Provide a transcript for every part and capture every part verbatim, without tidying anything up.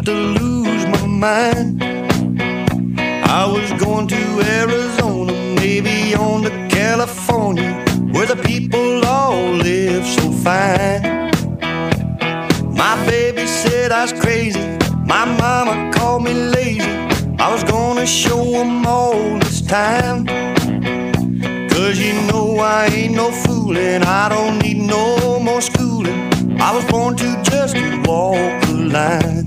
to lose my mind. I was going to Arizona, maybe on to California, where the people all live so fine. My baby said I was crazy, my mama called me lazy. I was gonna show them all this time. Cause you know I ain't no fooling, I don't need no more schooling. I was born to just walk the line.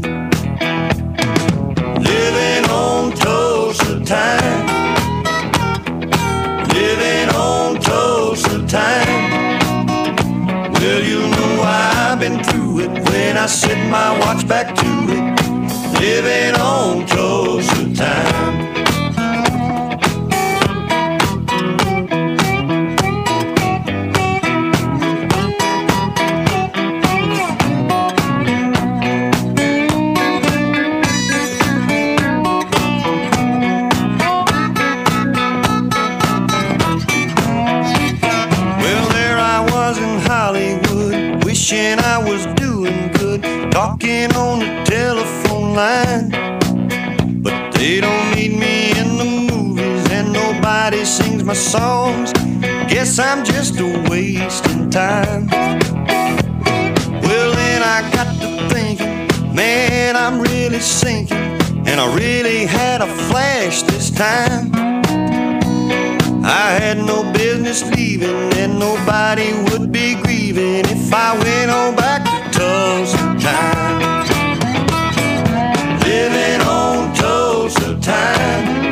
Living on Tulsa time, living on Tulsa time. Well, you know I've been through it when I set my watch back to it. Living on Tulsa time. Wishing I was doing good, talking on the telephone line. But they don't need me in the movies, and nobody sings my songs. Guess I'm just a wasting time. Well, then I got to thinking, man, I'm really sinking, and I really had a flash this time. I had no business leaving, and nobody would be grieving if I went on back to Tulsa time. Living on Tulsa time,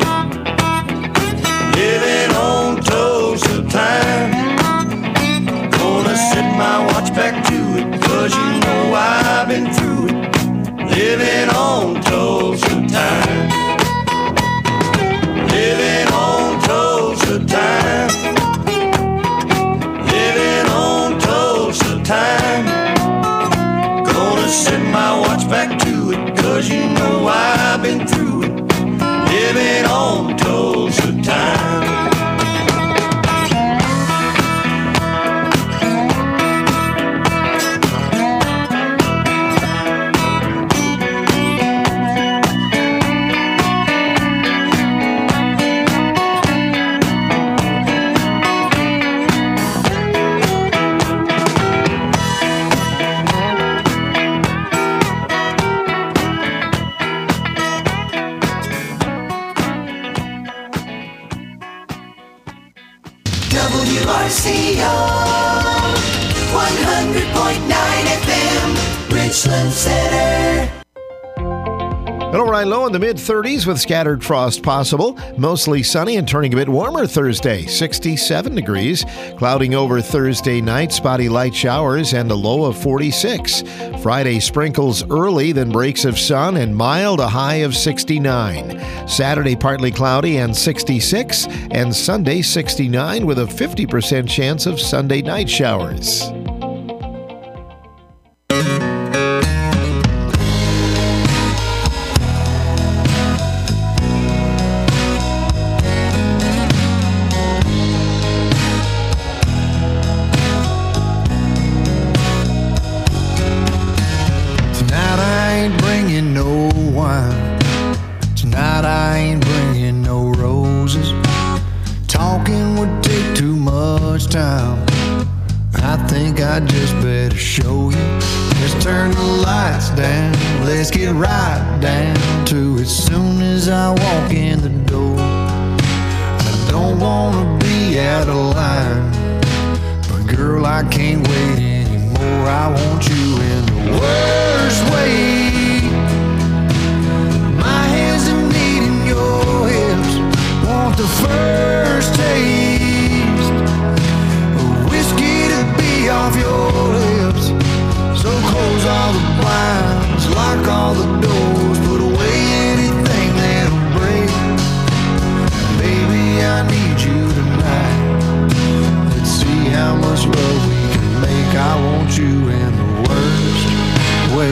living on Tulsa time. Gonna set my watch back to it, cause you know I've been through it. Living on Tulsa time, living on Tulsa time, living on Tulsa time. Gonna set my watch back to it, cause you know I've been through it. Living on Tulsa time. W R C O one hundred point nine F M, Richland Center. An overnight low in the mid thirties with scattered frost possible. Mostly sunny and turning a bit warmer Thursday, sixty-seven degrees. Clouding over Thursday night, spotty light showers and a low of forty-six. Friday sprinkles early, then breaks of sun and mild, a high of sixty-nine. Saturday partly cloudy and sixty-six. And Sunday sixty-nine with a fifty percent chance of Sunday night showers. Way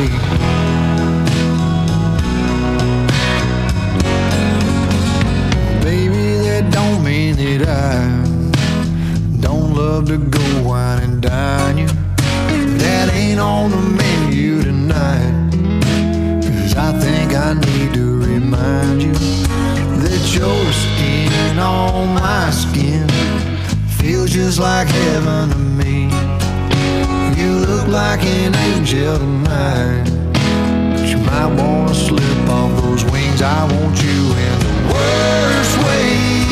feels like heaven to me. You look like an angel tonight, but you might wanna slip off those wings. I want you in the worst way.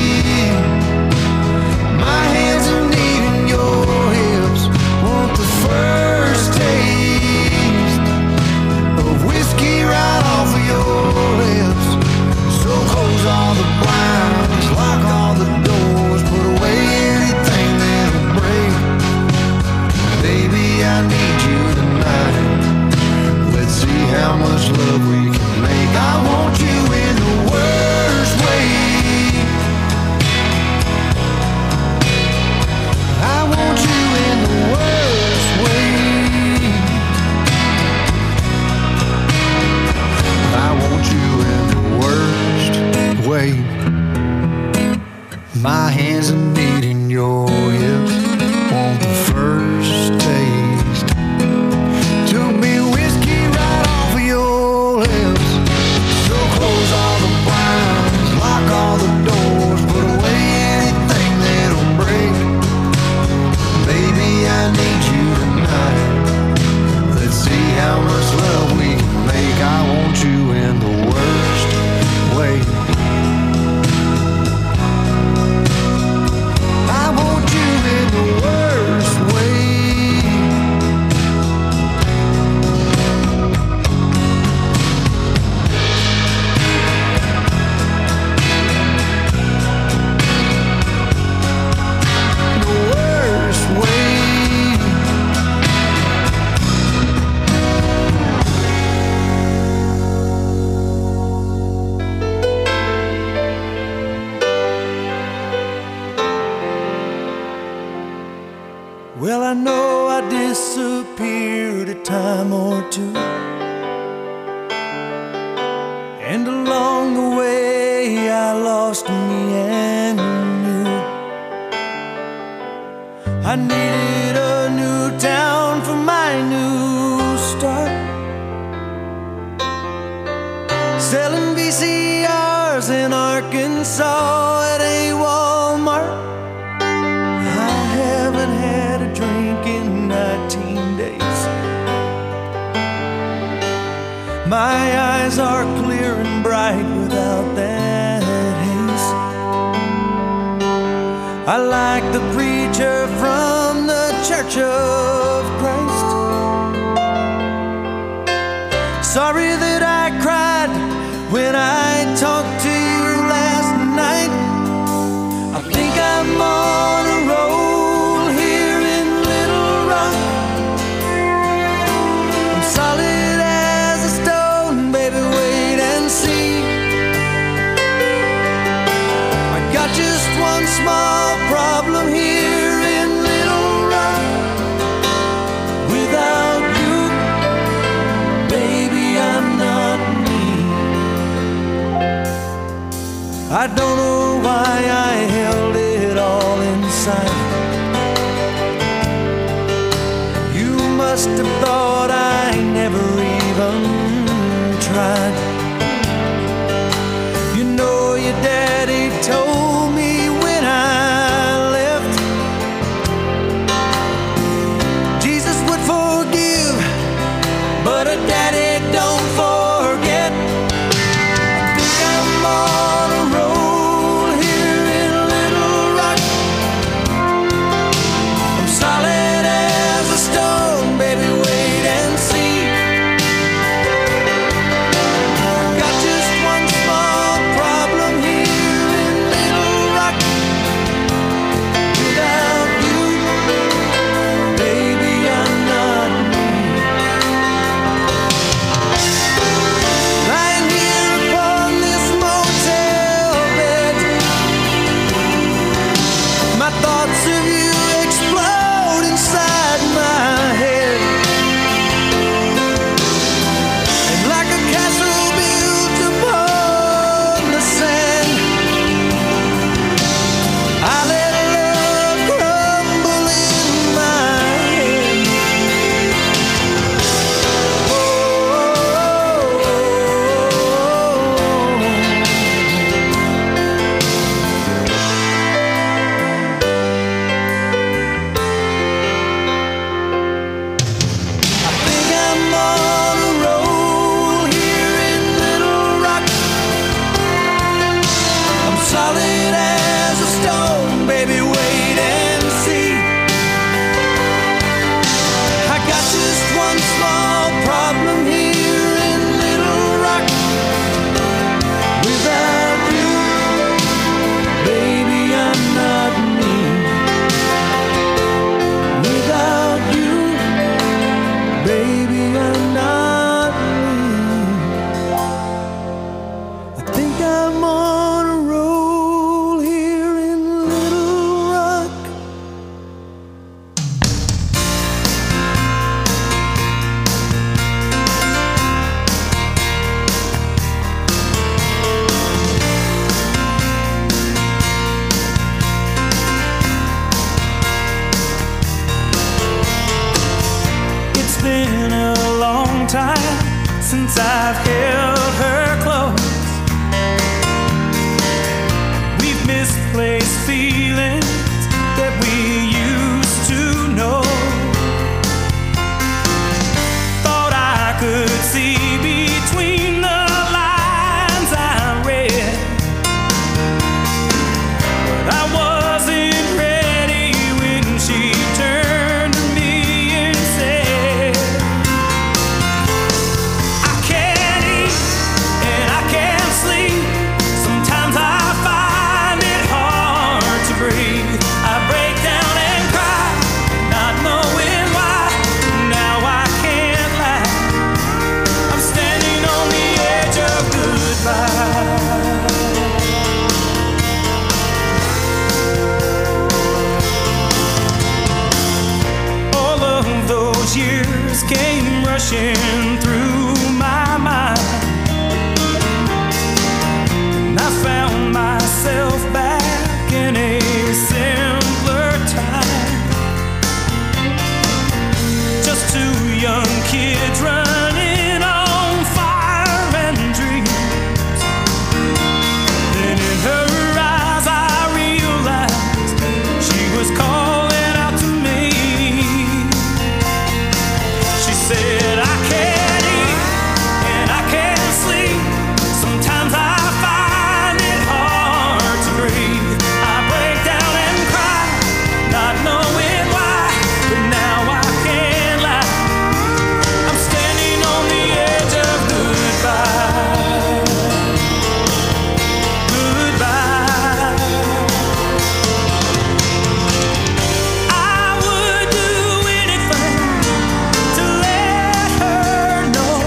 My hands are needing your hips. Want the first taste of whiskey right off of your lips. So close all the blinds, lock all the doors, put away anything that'll break. Baby, I need you tonight. Let's see how much love we can make. I want you in the worst way. I want you in the worst way. I want you in the worst way. My hands are needing your hips. Want the first taste. Took me whiskey right off of your lips. So close all the blinds, lock all the doors, put away anything that'll break. Baby, I need you tonight. Let's see how much love we can make. I want you in the worst way. I want you in the worst way. The worst way. Well, I know I disappeared a time or two, and along the way I lost me and you. I needed a new town for my new start, selling V C Rs in Arkansas at a Walmart. I haven't had a drink in nineteen days. My eyes are clear and bright without that haze. I like the preacher from the Church of Christ. Sorry that I cried when I talked to you last night. I think I'm on a roll here in Little Rock. I'm solid as a stone, baby, wait and see. I got just one small problem here in Little Rock. Without you, baby, I'm not me. I don't know why I held it all inside. You must have thought I never even tried. You know your daddy told me when I left, Jesus would forgive, but a daddy don't forget. I think I'm on a roll here in Little Rock. I'm solid as a stone, baby, wait and see. Got just one small problem here in Little feelings that we used to know. Thought I could see between the lines I read, but I wasn't ready when she turned to me and said, I can't eat and I can't sleep. Sometimes I find it hard to breathe. I break down and cry, not knowing why. Now I can't lie, I'm standing on the edge of goodbye. All of those years came rushing through my mind, and I found myself back in a simpler time. Just two young kids running on fire and dreams. Then in her eyes I realized she was calling out to me. She said, I can't eat and I can't sleep. Sometimes I find it hard to breathe. I break down and cry, not knowing why. But now I can't lie, I'm standing on the edge of goodbye. Goodbye. I would do anything to let her know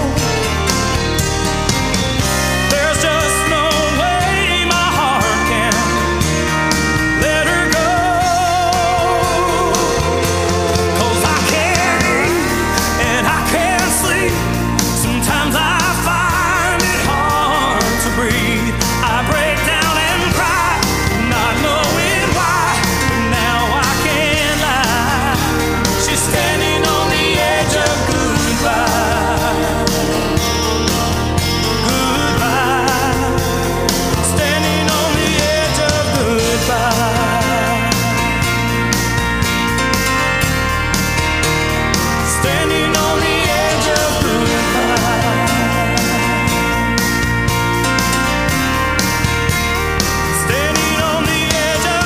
there's just no way my heart can let her go. 'Cause I can't eat and I can't sleep. Sometimes I find it hard to breathe. I break down and cry, not knowing why. But now I can't lie, she's standing on the edge of goodbye. Goodbye. Standing on the edge of goodbye. Standing on the edge of goodbye. Standing on the edge of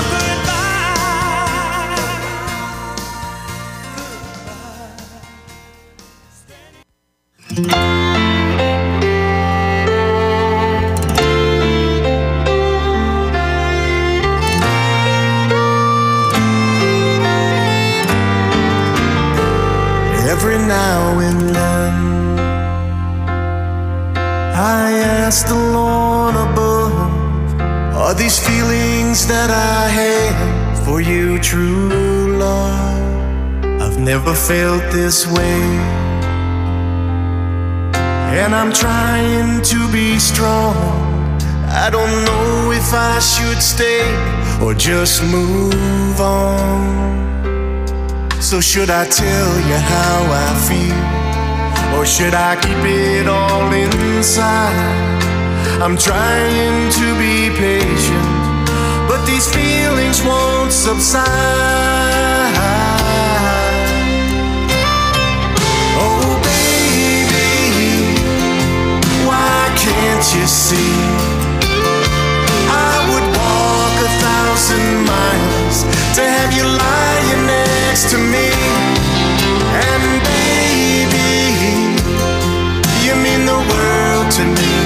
Every now and then I ask the Lord above, are these feelings that I have for you true love? I've never felt this way, and I'm trying to be strong. I don't know if I should stay or just move on. So should I tell you how I feel, or should I keep it all inside? I'm trying to be patient, but these feelings won't subside. Oh baby, why can't you see? I would walk a thousand miles to have you lying next to me. And baby, you mean the world to me.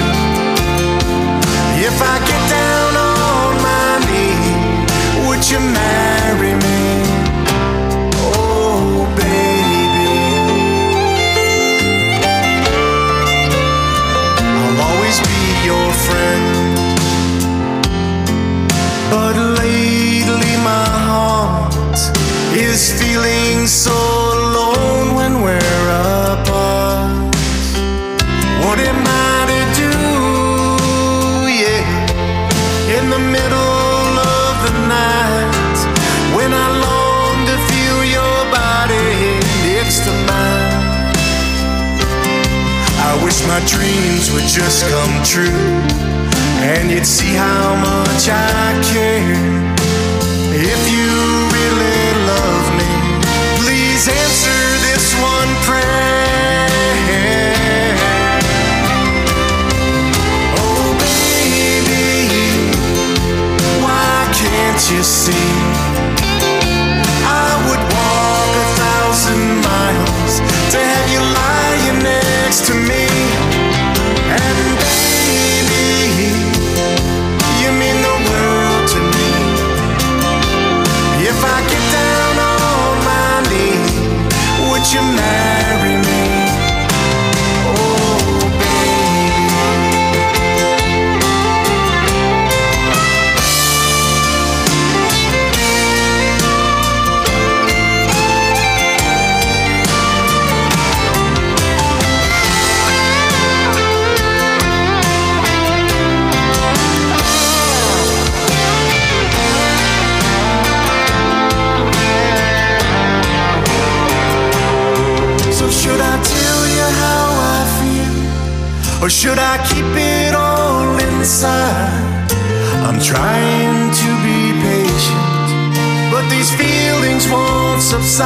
If I get down on my knee, would you marry me? Oh baby, I'll always be your friend. But lately my heart is feeling so alone when we're apart. What am I to do, yeah, in the middle of the night, when I long to feel your body next to mine? I wish my dreams would just come true, and you'd see how much I care. If you really love me, please answer this one prayer. Oh baby, why can't you see? I would walk a thousand miles to have you lying next to me. And baby, you mean the world to me. If I get down on my knee, would you marry me? Oh, baby. So should I tell you how I feel, or should I keep it all inside? I'm trying to be patient, but these feelings won't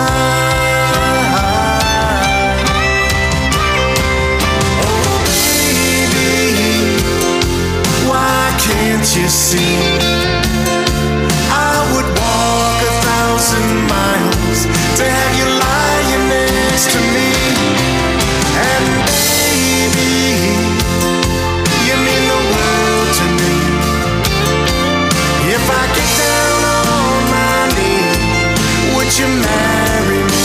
subside. Oh baby, why can't you see? I would walk a thousand miles to have you lying next to me. And baby, you mean the world to me. If I get down on my knee, would you marry me?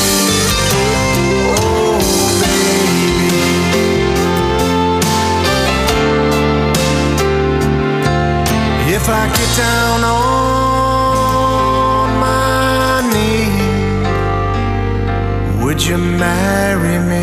Oh baby. If I get down on my knee, would you marry me?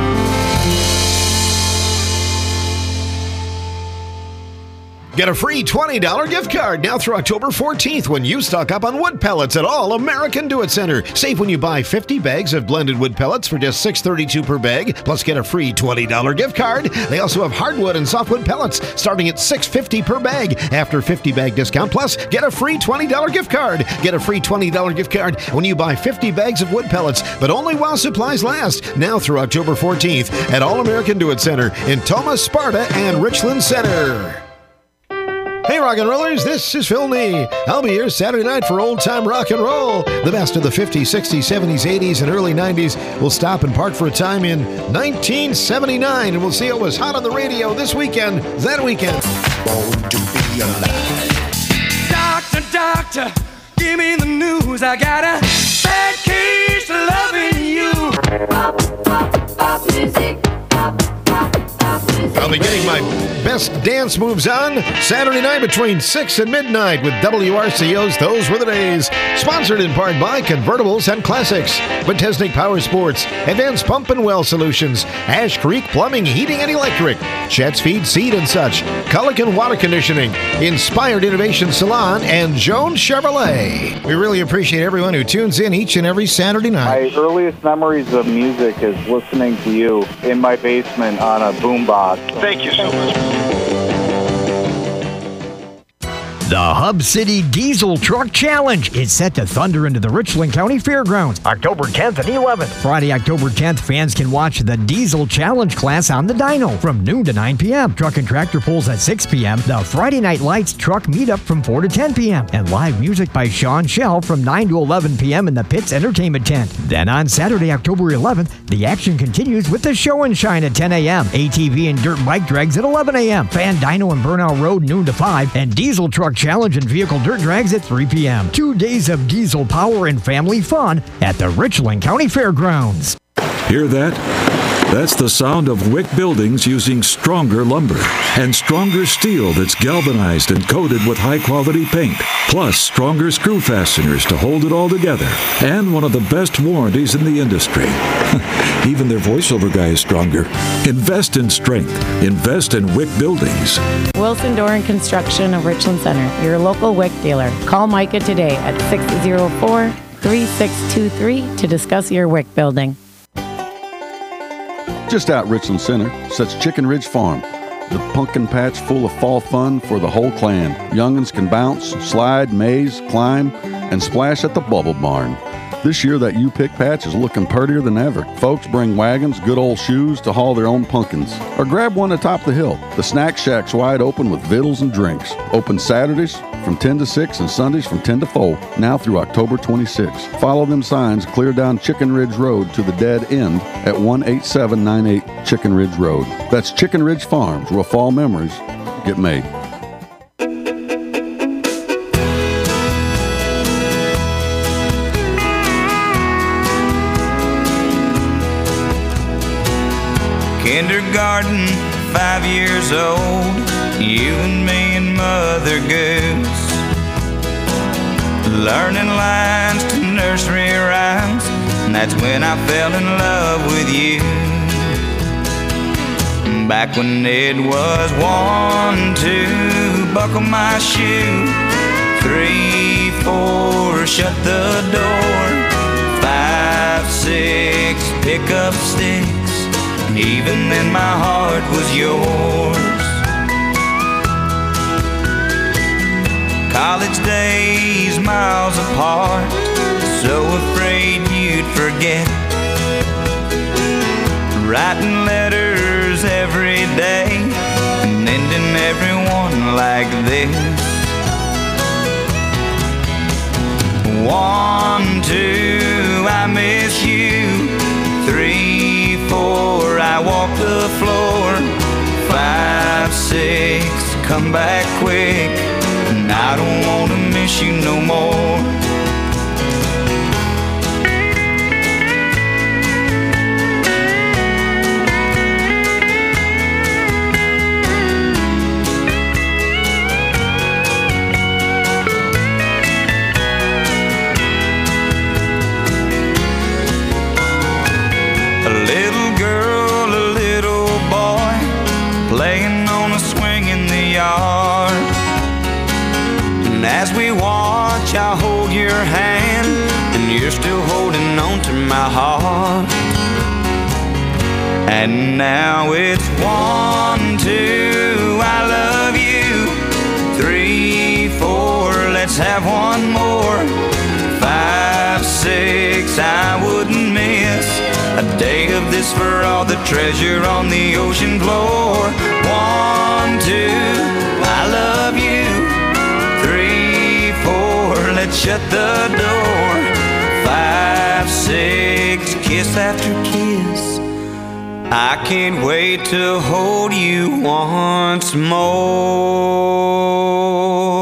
Get a free twenty dollars gift card now through October fourteenth when you stock up on wood pellets at All American Do-It Center. Save when you buy fifty bags of blended wood pellets for just six dollars and thirty-two cents per bag, plus get a free twenty dollars gift card. They also have hardwood and softwood pellets starting at six dollars and fifty cents per bag after fifty bag discount, plus get a free twenty dollars gift card. Get a free twenty dollars gift card when you buy fifty bags of wood pellets, but only while supplies last. Now through October fourteenth at All American Do-It Center in Thomas, Sparta, and Richland Center. Hey, rock and rollers, this is Phil Nee. I'll be here Saturday night for old-time rock and roll. The best of the fifties, sixties, seventies, eighties, and early nineties. We'll stop and park for a time in nineteen seventy-nine, and we'll see what was hot on the radio this weekend, that weekend. Born to be alive. Doctor, doctor, give me the news. I got a bad case of loving you. Pop, pop, pop music. Pop, pop, pop music. I'll be getting my best dance moves on Saturday night between six and midnight with W R C O's Those Were the Days. Sponsored in part by Convertibles and Classics, Botesnik Power Sports, Advanced Pump and Well Solutions, Ash Creek Plumbing, Heating and Electric, Chet's Feed Seed and Such, Culligan Water Conditioning, Inspired Innovation Salon, and Jones Chevrolet. We really appreciate everyone who tunes in each and every Saturday night. My earliest memories of music is listening to you in my basement on a boombox. Thank you so much. The Hub City Diesel Truck Challenge is set to thunder into the Richland County Fairgrounds October tenth and eleventh. Friday, October tenth, fans can watch the Diesel Challenge class on the dyno from noon to nine p.m. Truck and tractor pulls at six p.m. The Friday Night Lights Truck Meetup from four to ten p.m. And live music by Sean Shell from nine to eleven p.m. in the Pitts Entertainment Tent. Then on Saturday, October eleventh, the action continues with the Show and Shine at ten a.m. A T V and dirt bike drags at eleven a.m. Fan Dyno and Burnout Road noon to five. And Diesel Truck Challenge and Vehicle Dirt Drags at three p.m. Two days of diesel power and family fun at the Richland County Fairgrounds. Hear that? That's the sound of Wick Buildings using stronger lumber and stronger steel that's galvanized and coated with high-quality paint, plus stronger screw fasteners to hold it all together, and one of the best warranties in the industry. Even their voiceover guy is stronger. Invest in strength. Invest in Wick Buildings. Wilson Door and Construction of Richland Center, your local Wick dealer. Call Micah today at six oh four, three six two three to discuss your Wick building. Just out Richland Center sits Chicken Ridge Farm, the pumpkin patch full of fall fun for the whole clan. Young'uns can bounce, slide, maze, climb, and splash at the Bubble Barn. This year, that U-Pick patch is looking purtier than ever. Folks bring wagons, good old shoes to haul their own pumpkins. Or grab one atop the hill. The Snack Shack's wide open with vittles and drinks. Open Saturdays from ten to six and Sundays from ten to four, now through October twenty-sixth. Follow them signs clear down Chicken Ridge Road to the dead end at one eight seven nine eight Chicken Ridge Road. That's Chicken Ridge Farms, where fall memories get made. Kindergarten, five years old, you and me and Mother Goose, learning lines to nursery rhymes, and that's when I fell in love with you. Back when it was one, two, buckle my shoe, three, four, shut the door, five, six, pick up sticks. Even then my heart was yours. College days miles apart, so afraid you'd forget. Writing letters every day and ending everyone like this. One, two, I miss you. Three, four, I walk the floor. Five, six, come back quick, and I don't want to miss you no more. A little girl, a little boy, playing on a swing in the yard. And as we watch, I hold your hand, and you're still holding on to my heart. And now it's one, two, I love you. Three, four, let's have one more. Five, six, I wouldn't miss a day of this for all the treasure on the ocean floor. One, two, I love you. Three, four, let's shut the door. Five, six, kiss after kiss. I can't wait to hold you once more.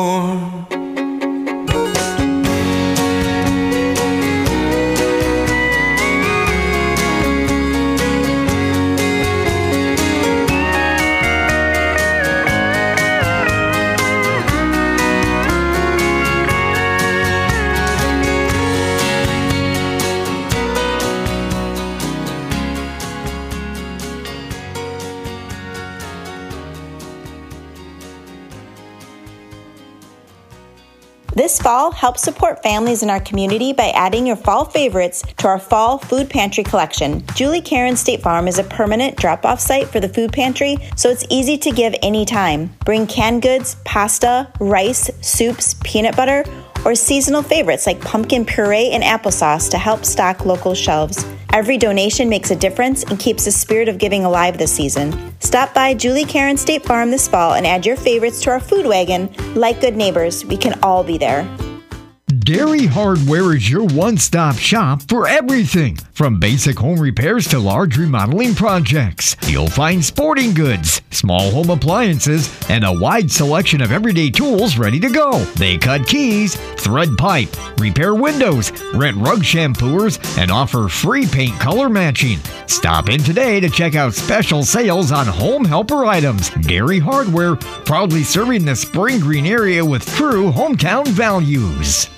This fall, help support families in our community by adding your fall favorites to our fall food pantry collection. Julie Karen State Farm is a permanent drop-off site for the food pantry, so it's easy to give anytime. Bring canned goods, pasta, rice, soups, peanut butter, or seasonal favorites like pumpkin puree and applesauce to help stock local shelves. Every donation makes a difference and keeps the spirit of giving alive this season. Stop by Julie Karen State Farm this fall and add your favorites to our food wagon. Like good neighbors, we can all be there. Dairy Hardware is your one-stop shop for everything, from basic home repairs to large remodeling projects. You'll find sporting goods, small home appliances, and a wide selection of everyday tools ready to go. They cut keys, thread pipe, repair windows, rent rug shampooers, and offer free paint color matching. Stop in today to check out special sales on home helper items. Dairy Hardware, proudly serving the Spring Green area with true hometown values.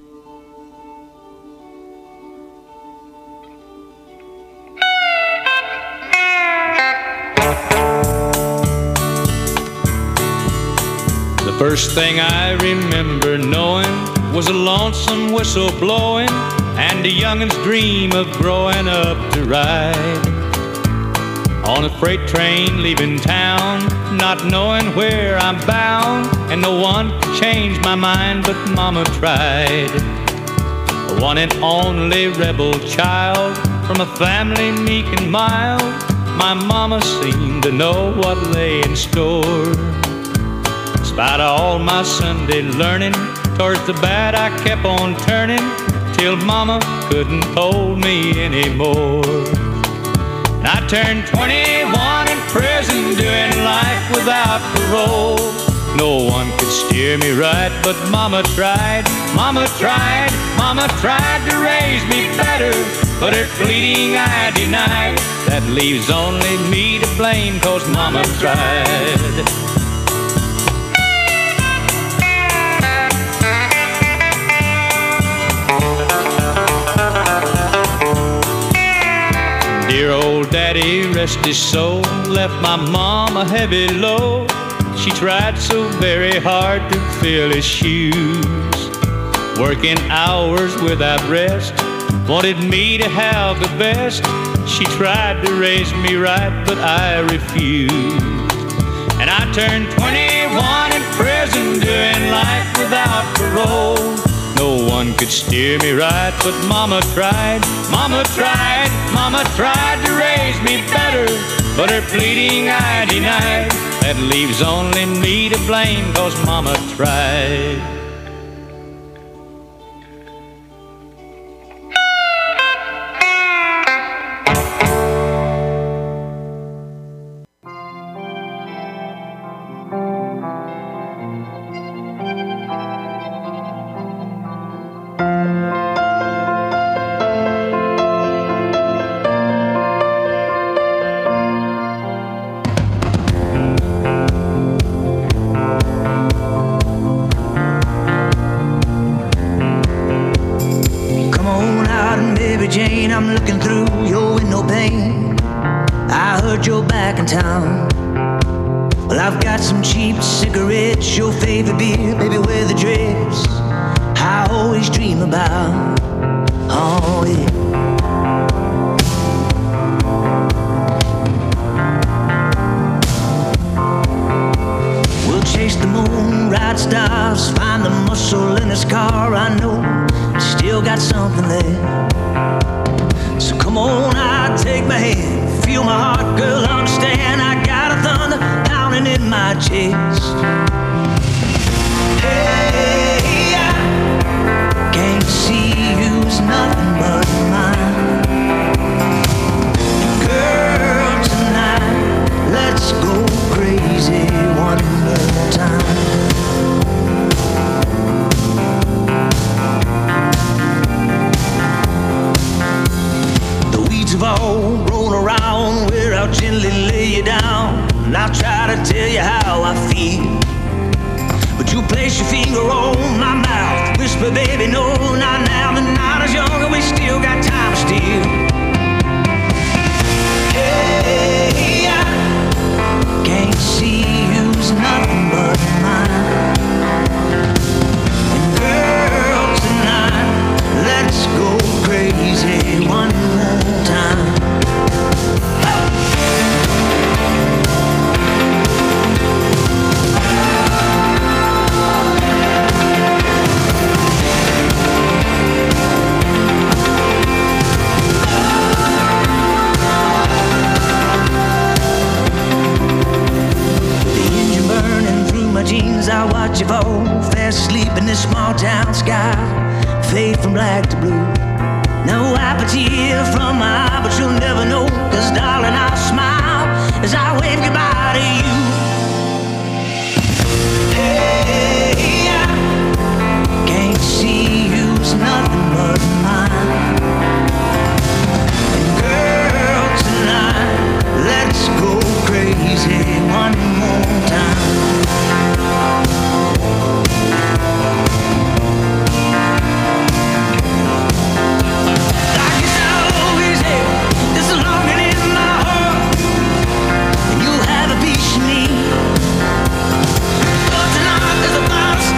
The first thing I remember knowing was a lonesome whistle blowing and a youngin's dream of growing up to ride on a freight train leaving town, not knowing where I'm bound, and no one could change my mind but Mama tried. the one and only rebel child from a family meek and mild. My mama seemed to know what lay in store. In spite of all my Sunday learning, towards the bad I kept on turning, till mama couldn't hold me anymore. And I turned twenty-one in prison, doing life without parole. No one could steer me right, but mama tried, mama tried, mama tried to raise me better, but her pleading I denied. That leaves only me to blame, 'cause mama tried. Dear old daddy, rest his soul, left my mom a heavy load. She tried so very hard to fill his shoes, working hours without rest, wanted me to have the best. She tried to raise me right, but I refused. And I turned twenty-one in prison, doing life without parole. No one could steer me right, but mama tried, mama tried, mama tried to raise me better, but her pleading I denied. That leaves only me to blame, 'cause mama tried. Jane, I'm looking through your window pane. I heard you're back in town. Well, I've got some cheap cigarettes, your favorite beer, baby, wear the dress I always dream about. Oh, yeah. We'll chase the moon, ride stars, find the muscle in this car. I know I still got something there. So come on, I take my hand, feel my heart, girl, understand. I got a thunder pounding in my chest. Hey, I can't see you's nothing but mine. Girl, tonight, let's go crazy one more time. Have all rolled around where I'll gently lay you down, and I'll try to tell you how I feel, but you place your finger on my mouth, whisper, baby, no, not now. The night is young and we still got time to steal. Hey, I can't see you's nothing but mine. And girl, tonight, let's go crazy one more time. Jeans, I watch you fall fast asleep in this small town sky, fade from black to blue. No wipe a tear from my eye, but you'll never know, 'cause darling, I'll smile as I wave goodbye to you. Hey, I can't see you's nothing but mine. And girl, tonight, let's go crazy one more time. You'll have a piece of me. But tonight there's a lot of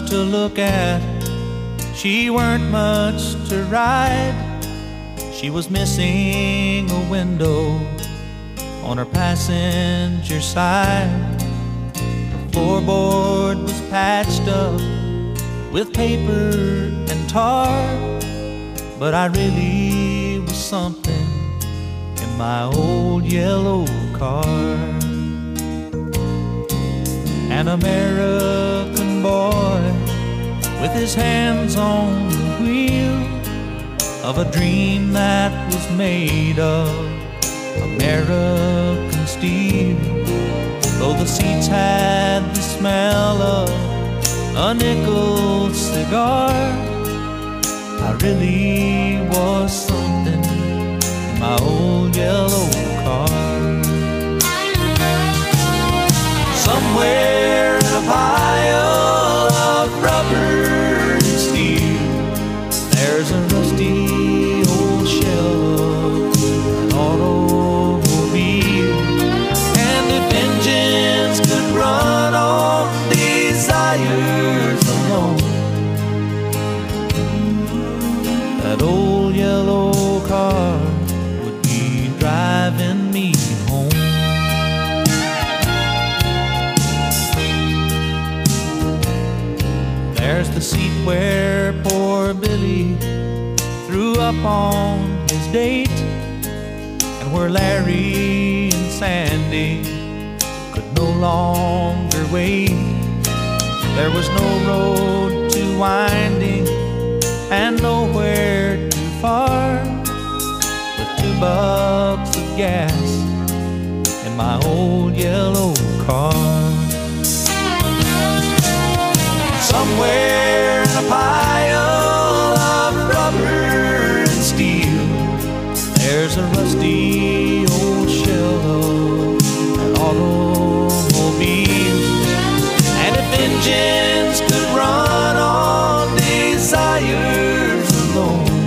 to look at. She weren't much to ride. She was missing a window on her passenger side. The floorboard was patched up with paper and tar, but I really was something in my old yellow car. An American boy with his hands on the wheel of a dream that was made of American steel. Though the seats had the smell of a nickel cigar, I really was something in my old yellow car. Somewhere in a pile of rubber and steel, there's a rusty old shell of an automobile. And if engines could run on desires alone, that old yellow car would be driving me home. There's the seat where poor Billy threw up on his date, and where Larry and Sandy could no longer wait. There was no road too winding and nowhere too far, with two bucks of gas in my old yellow car. Somewhere in a pile of rubber and steel, there's a rusty old shell of an automobile. And if engines could run on desires alone,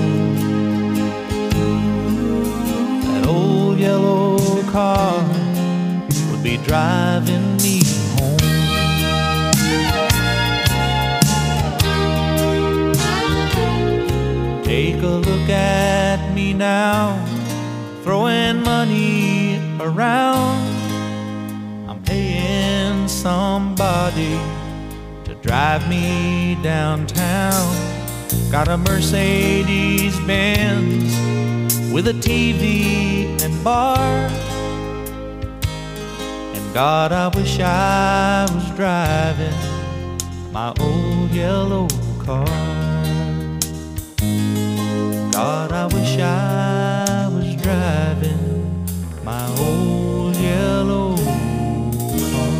that old yellow car would be driving me home. Take a look at me now, throwing money around. I'm paying somebody to drive me downtown. Got a Mercedes Benz with a T V and bar. And God, I wish I was driving my old yellow car. God, I wish I was driving my old yellow car.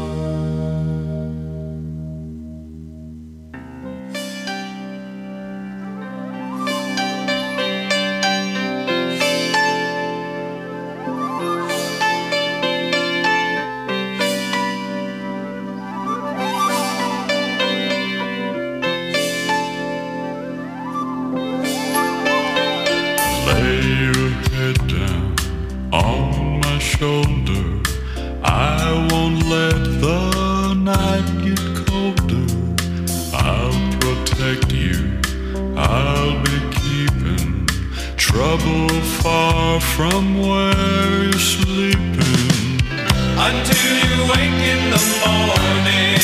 Shoulder, I won't let the night get colder. I'll protect you, I'll be keeping trouble far from where you're sleeping. Until you wake in the morning,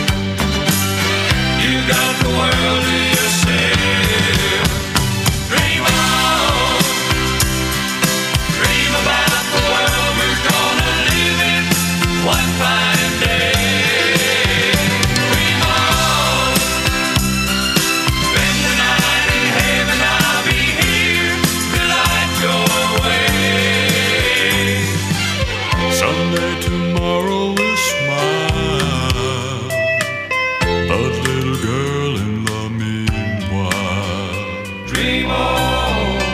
you got the world to yourself. Dream on, dream about the world we're gonna live in one fine day. Dream on, spend the night in heaven, I'll be here to light your way. Someday tomorrow will smile, but little girl in the meanwhile, dream on.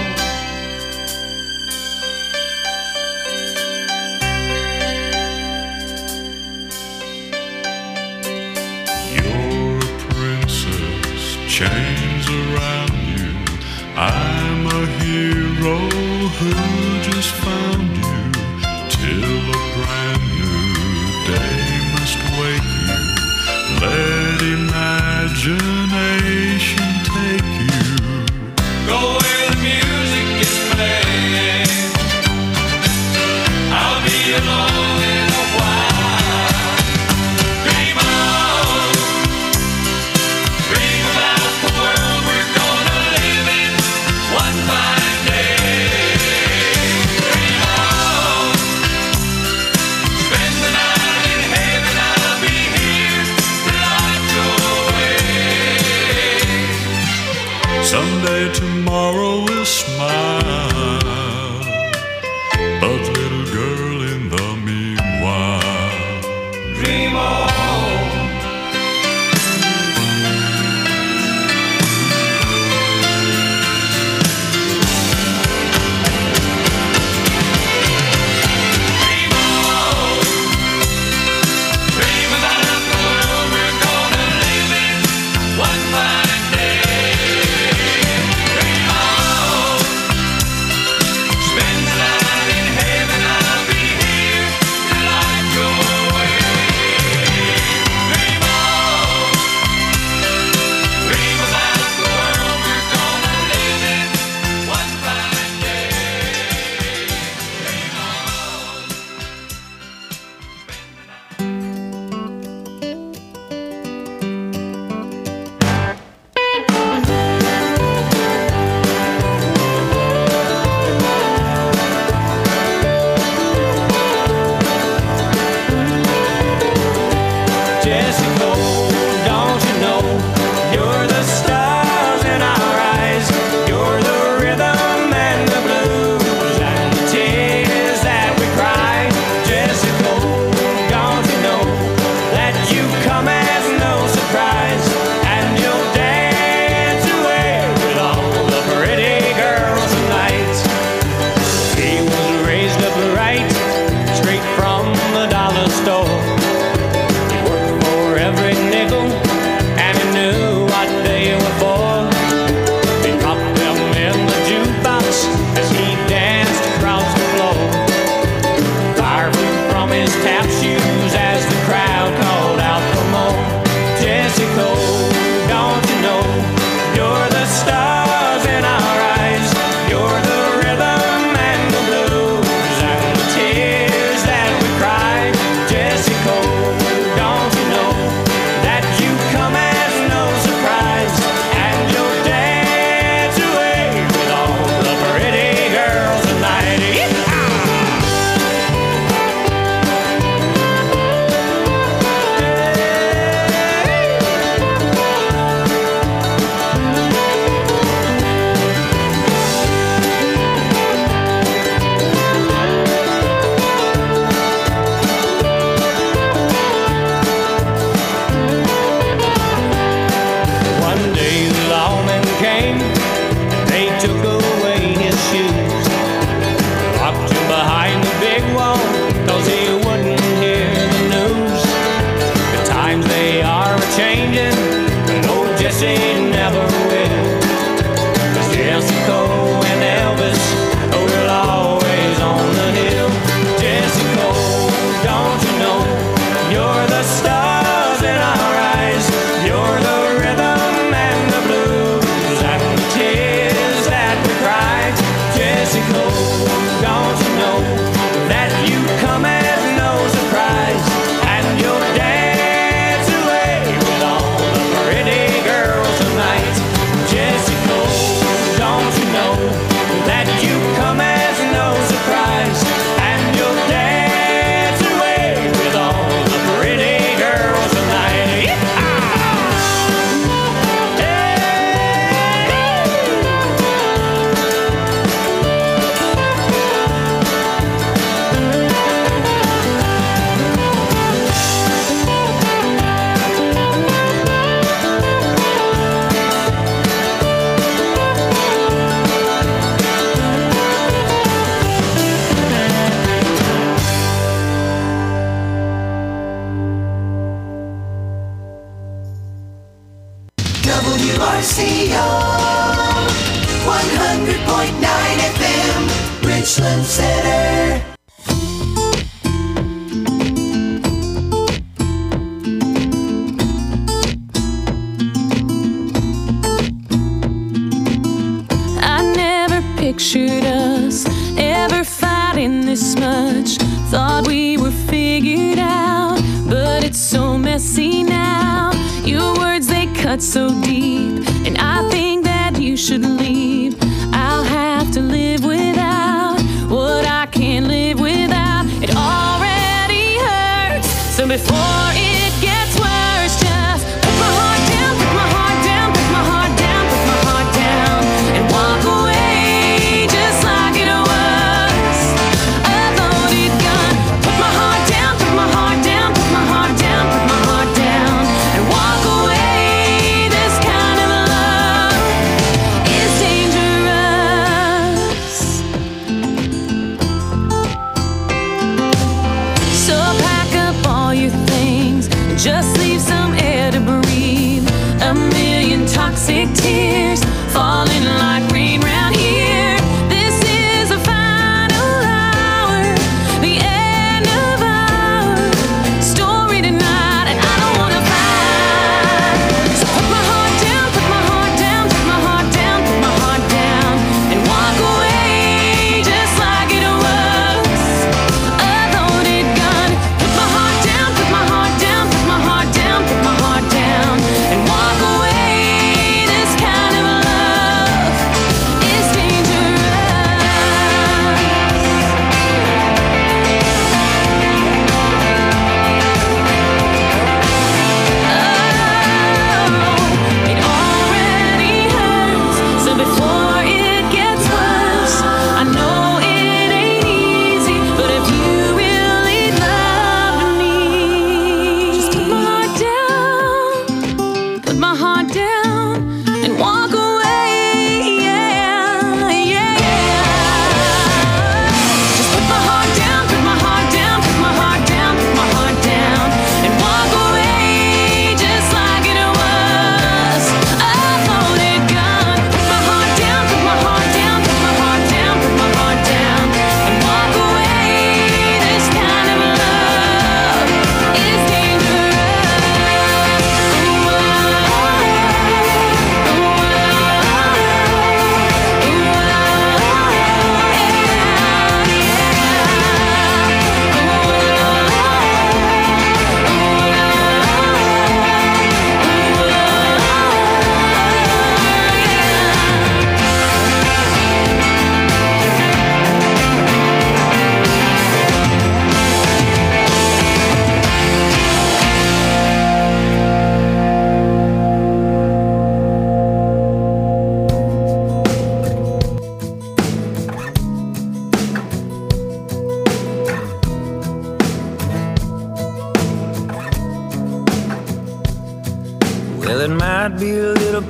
You're a princess, chains around you. I'm a hero who just found you. Till a brand new day must wake you. Let imagine Someday tomorrow will smile, but little girl, in the meanwhile, dream on. W R C O one hundred point nine F M, Richland Center. I never pictured us ever fighting this much. Thought we were figured out, but it's so messy now. Your words, they cut so deep, and I think that you should leave. I'll have to live without what I can't live without. It already hurts, so before it gets worse, just put my heart down, put my heart down, put my heart down, put my heart down.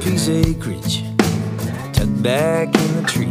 piece of acreage tucked back in the trees.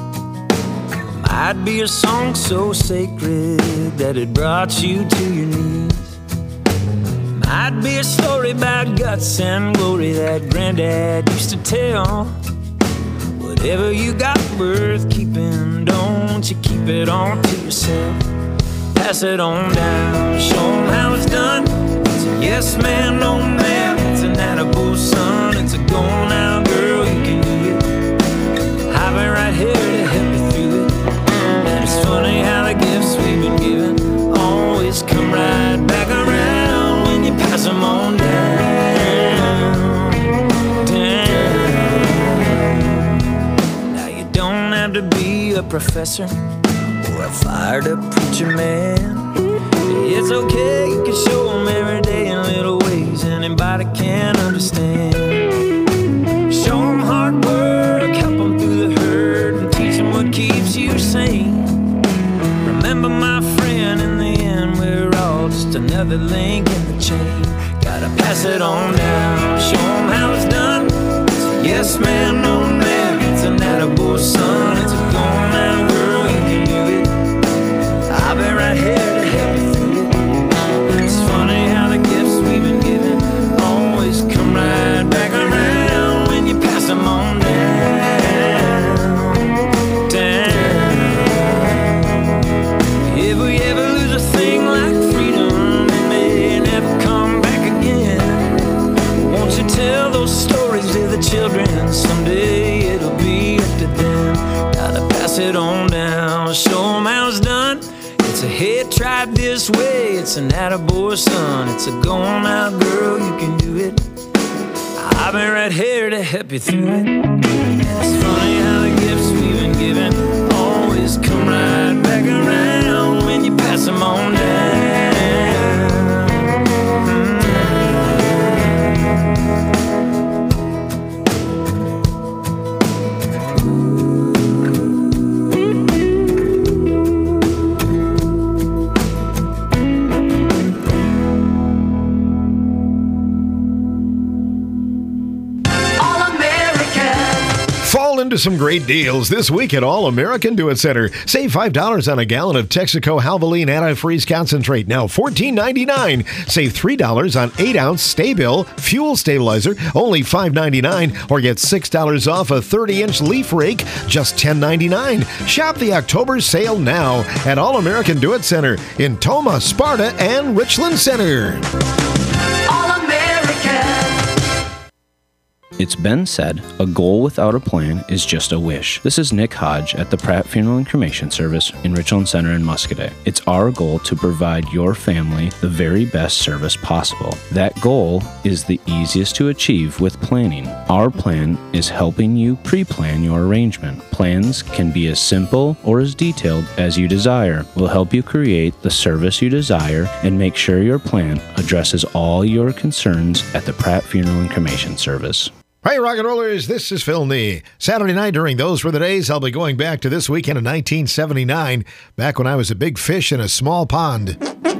Might be a song so sacred that it brought you to your knees. Might be a story about guts and glory that Granddad used to tell. Whatever you got worth keeping, don't you keep it on to yourself. Pass it on down, show 'em how it's done. It's a yes man, no ma'am. It's an attaboy son, it's a go now girl, you can do it. I've been right here to help you through it. And it's funny how the gifts we've been given always come right back around when you pass them on down, down. Now you don't have to be a professor or a fired up preacher man. It's okay, you can show them every day in little ways anybody can understand. Show them hard work, help them through the hurt, and teach them what keeps you sane. Remember my friend, in the end we're all just another link in the chain. Gotta pass it on down, show them how it's done. It's a yes man, no man, it's an attaboy son, it's a go now girl, you can do it. I'll be right here to help you through it. It's funny how the gifts we've been given always come right back around when you pass them on down, down. If we ever lose a thing like freedom, it may never come back again. Won't you tell those stories to the children? Someday it'll be up to them. Gotta pass it on down, show 'em how it's done. It's a head tried this way, it's an attaboy son, it's a go on out girl, you can do it. I've been right here to help you through it. It's funny how the gifts we've been given always come right back around when you pass them on down. Fall into some great deals this week at All American Do It Center. Save five dollars on a gallon of Texaco Halvoline Antifreeze Concentrate, now fourteen ninety-nine. Save three dollars on eight ounce Sta-Bil Fuel Stabilizer, only five ninety-nine. Or get six dollars off a thirty inch leaf rake, just ten ninety-nine. Shop the October sale now at All American Do It Center in Toma, Sparta, and Richland Center. It's been said, a goal without a plan is just a wish. This is Nick Hodge at the Pratt Funeral and Cremation Service in Richland Center in Muscoda. It's our goal to provide your family the very best service possible. That goal is the easiest to achieve with planning. Our plan is helping you pre-plan your arrangement. Plans can be as simple or as detailed as you desire. We'll help you create the service you desire and make sure your plan addresses all your concerns at the Pratt Funeral and Cremation Service. Hey, rock and rollers, this is Phil Nee. Saturday night during Those Were the Days, I'll be going back to this weekend in nineteen seventy-nine, back when I was a big fish in a small pond.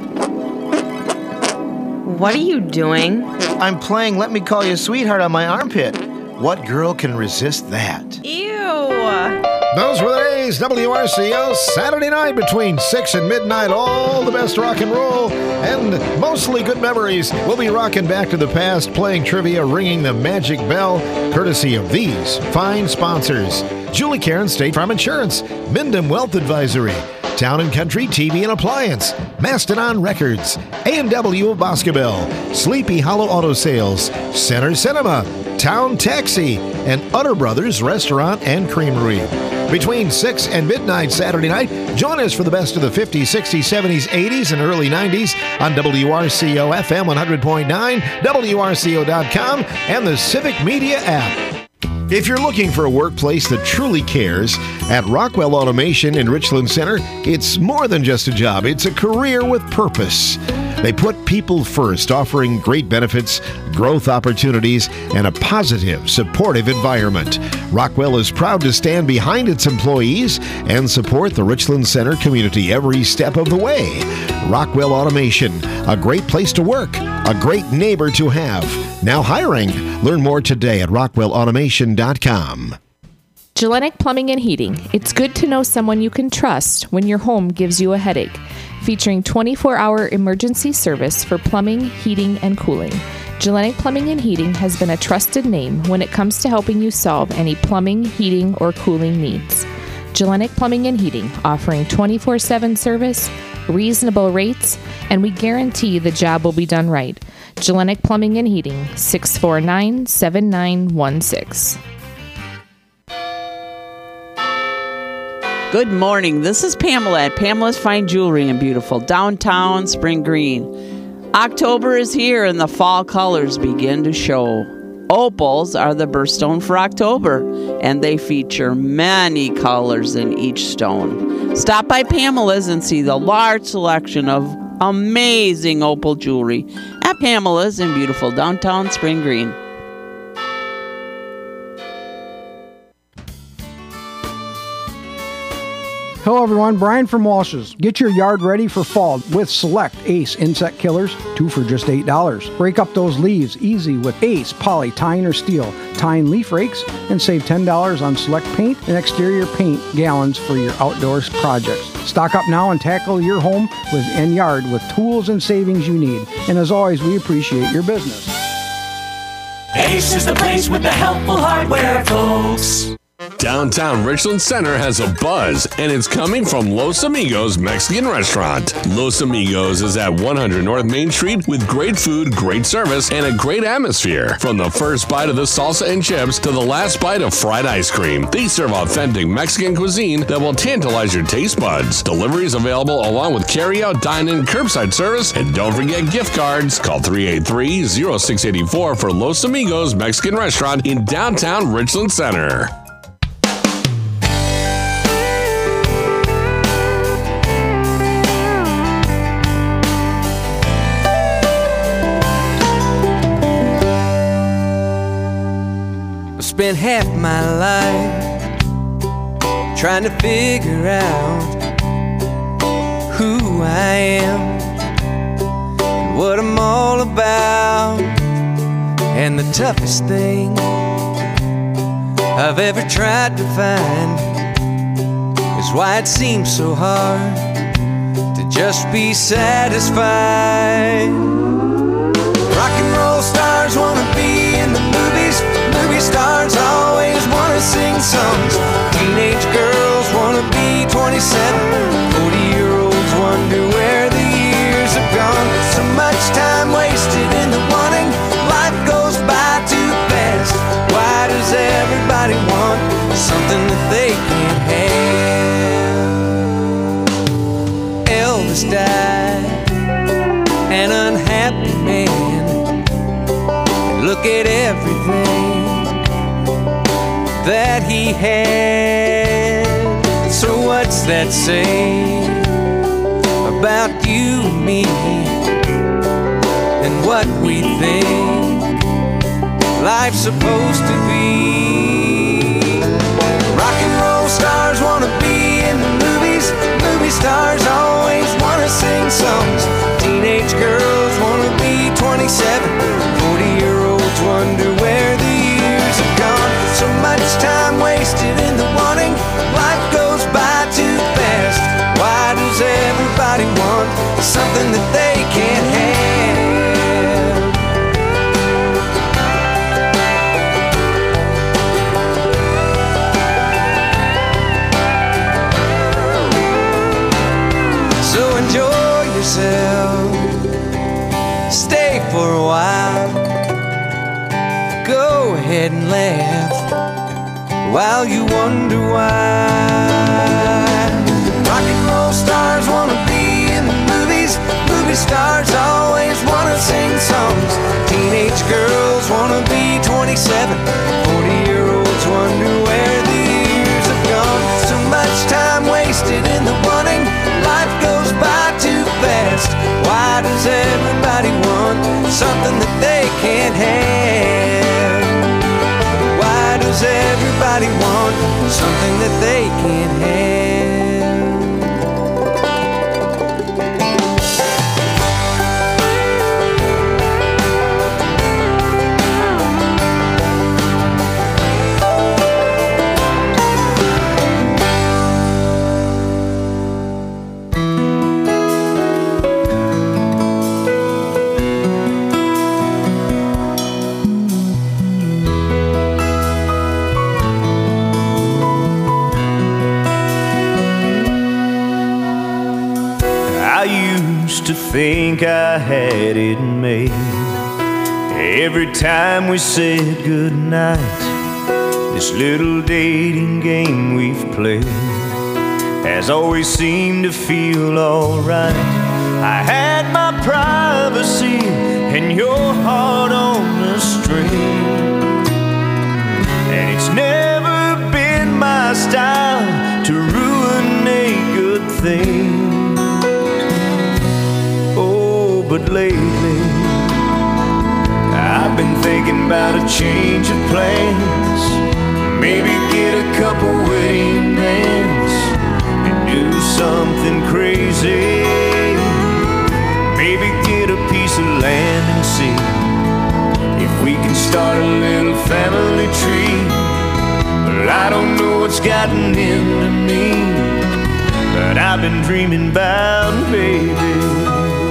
What are you doing? I'm playing Let Me Call You Sweetheart on my armpit. What girl can resist that? Ew. Those were the days, W R C O, Saturday night between six and midnight. All the best rock and roll and mostly good memories. We'll be rocking back to the past, playing trivia, ringing the magic bell, courtesy of these fine sponsors. Julie Karen State Farm Insurance, Mindham Wealth Advisory, Town and Country T V and Appliance, Mastodon Records, A and W of Boscobel, Sleepy Hollow Auto Sales, Center Cinema, Town Taxi, and Utter Brothers Restaurant and Creamery. Between six and midnight Saturday night, join us for the best of the fifties, sixties, seventies, eighties, and early nineties on W R C O F M one hundred point nine, W R C O dot com, and the Civic Media app. If you're looking for a workplace that truly cares, at Rockwell Automation in Richland Center, it's more than just a job. It's a career with purpose. They put people first, offering great benefits, growth opportunities, and a positive, supportive environment. Rockwell is proud to stand behind its employees and support the Richland Center community every step of the way. Rockwell Automation, a great place to work, a great neighbor to have. Now hiring. Learn more today at rockwell automation dot com. Gellenic Plumbing and Heating. It's good to know someone you can trust when your home gives you a headache. Featuring twenty-four hour emergency service for plumbing, heating, and cooling. Gellenic Plumbing and Heating has been a trusted name when it comes to helping you solve any plumbing, heating, or cooling needs. Gellenic Plumbing and Heating, offering twenty-four seven service, reasonable rates, and we guarantee the job will be done right. Gellenic Plumbing and Heating, six four nine, seven nine one six. Good morning. This is Pamela at Pamela's Fine Jewelry in beautiful downtown Spring Green. October is here and the fall colors begin to show. Opals are the birthstone for October, and they feature many colors in each stone. Stop by Pamela's and see the large selection of amazing opal jewelry at Pamela's in beautiful downtown Spring Green. Hello everyone, Brian from Walsh's. Get your yard ready for fall with Select Ace Insect Killers, two for just eight dollars. Break up those leaves easy with Ace Poly Tine or Steel Tine Leaf Rakes and save ten dollars on select paint and exterior paint gallons for your outdoors projects. Stock up now and tackle your home with and yard with tools and savings you need. And as always, we appreciate your business. Ace is the place with the helpful hardware, folks. Downtown Richland Center has a buzz, and it's coming from Los Amigos Mexican Restaurant. Los Amigos is at one hundred North Main Street with great food, great service, and a great atmosphere. From the first bite of the salsa and chips to the last bite of fried ice cream, they serve authentic Mexican cuisine that will tantalize your taste buds. Delivery is available along with carry-out, dine-in, curbside service, and don't forget gift cards. Call three eight three, zero six eight four for Los Amigos Mexican Restaurant in downtown Richland Center. Spent half my life trying to figure out who I am and what I'm all about. And the toughest thing I've ever tried to find is why it seems so hard to just be satisfied. Rock and roll stars wanna be in the movies. Movie stars always wanna sing songs. Teenage girls wanna be twenty-seven. forty-year-olds wonder where the years have gone. So much time wasted in the wanting. Life goes by too fast. Why does everybody want something that they can't have? Elvis died, an unhappy man. Look at everything that he had. So what's that say about you and me and what we think life's supposed to be? Rock and roll stars wanna be in the movies. Movie stars always wanna sing songs. Teenage girls wanna be twenty-seven. forty-year-olds wonder where the years have gone. So much time wasted in the wanting. Life goes by too fast. Why does everybody want something that they can't have? So enjoy yourself. Stay for a while. Go ahead and laugh while you wonder why. Rock and roll stars wanna be in the movies. Movie stars always wanna sing songs. Teenage girls wanna be twenty-seven. forty-year-olds wonder where the years have gone. So much time wasted in the wanting. Life goes by too fast. Why does everyone used to think I had it made. Every time we said goodnight, this little dating game we've played has always seemed to feel alright. I had my privacy and your heart on the string, and it's never been my style to ruin a good thing. Oh, but lately I've been thinking about a change of plans. Maybe get a couple wedding bands and do something crazy. Maybe get a piece of land and see if we can start a little family tree. Well, I don't know what's gotten into me, but I've been dreaming about babies.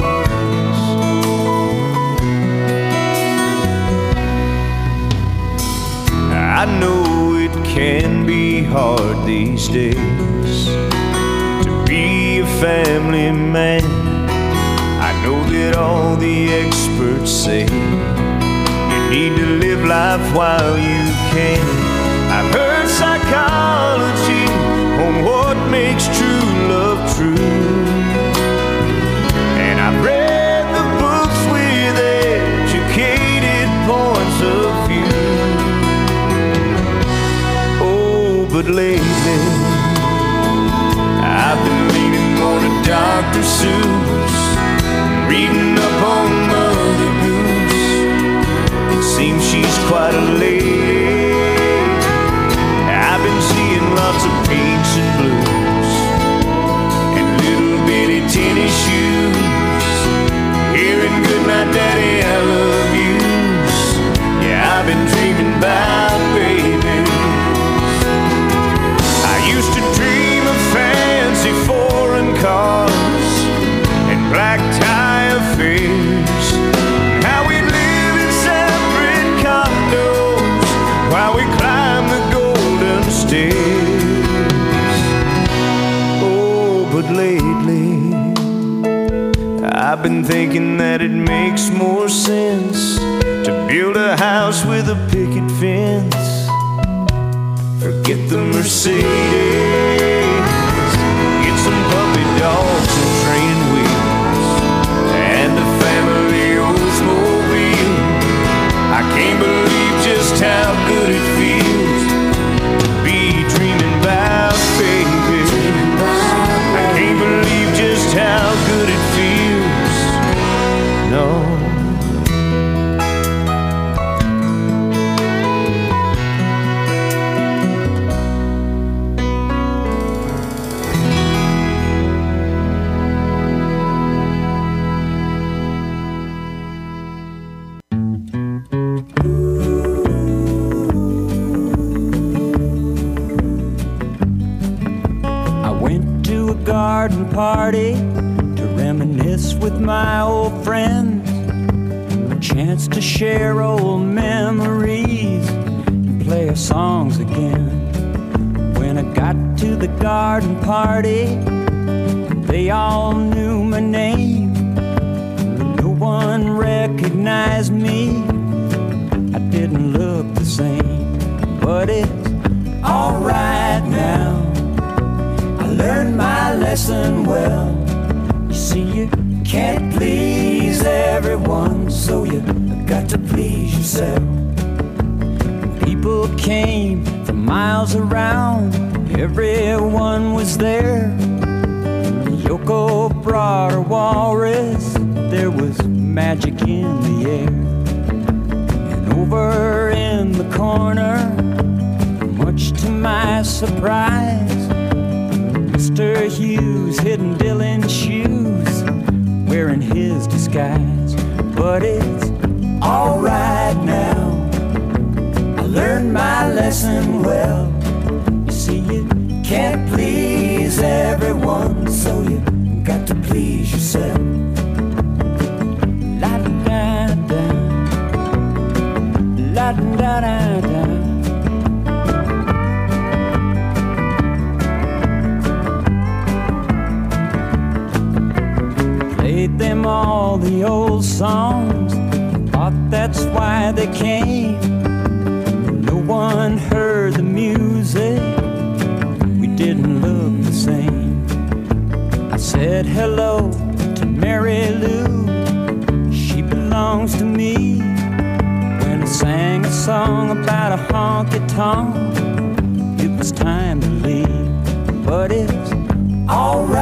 I know it can be hard these days to be a family man. I know that all the experts say you need to live life while you can. I've heard psychology on what makes true love true, and I've read the books with educated points of view. Oh, but lately I've been leaning more to Doctor Seuss, reading up on Mother Goose. It seems she's quite a lady. I've been seeing lots of pinks and blues and little bitty tennis shoes, hearing goodnight daddy I love yous. Yeah, I've been dreaming about babies. I used to dream of fancy foreign cars and black tie affairs, how we'd live in separate condos while we climb the golden stairs. Oh, but lately I've been thinking that it makes more sense to build a house with a picket fence. Forget the Mercedes, get some puppy dogs and training wheels and a family Oldsmobile. I can't believe just how good it feels to be dreaming about babies. I can't believe just how good it feels. No. Garden party to reminisce with my old friends, a chance to share old memories and play our songs again. When I got to the garden party, they all knew my name, but no one recognized me. I didn't look the same, but it's alright now. Learned my lesson well. You see, you can't please everyone, so you got to please yourself. People came from miles around, everyone was there. Yoko brought her walrus, there was magic in the air. And over in the corner, much to my surprise, Mister Hughes hidden Dylan's shoes, wearing his disguise. But it's alright now, I learned my lesson well. You see, you can't please everyone, so you got to please yourself. La-da-da-da, la-da-da-da. old songs. Thought that's why they came. No one heard the music. We didn't look the same. I said hello to Mary Lou. She belongs to me. When I sang a song about a honky-tonk, it was time to leave. But it's alright.